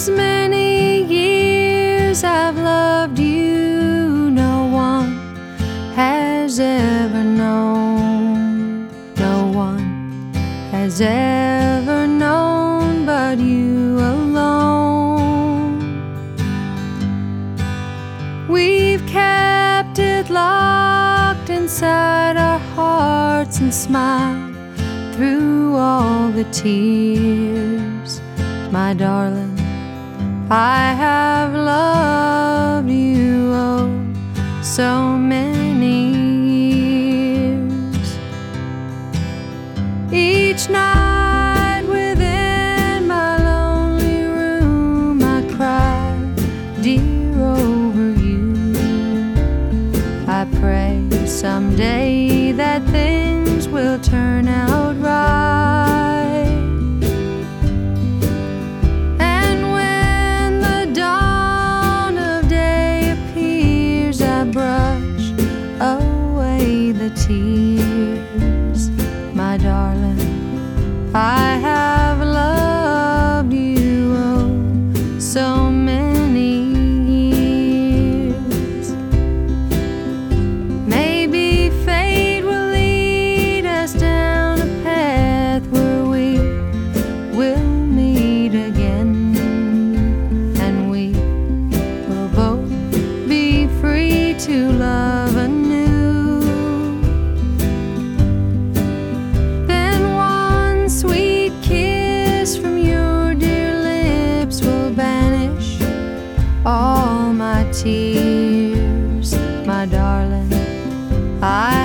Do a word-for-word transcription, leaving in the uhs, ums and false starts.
These many years I've loved you, no one has ever known. No one has ever known but you alone. We've kept it locked inside our hearts and smiled through all the tears. My darling, I have loved you oh so many years. Each night within my lonely room I cry, dear, over you. I pray someday that things will turn out right. And when the dawn of day appears, I brush away the tears. My darling, I have loved you oh so many years. Maybe fate will lead us down a path where we will meet again, and we will both be free to love anew. Then one sweet kiss from your dear lips will banish all my tears. My darling, I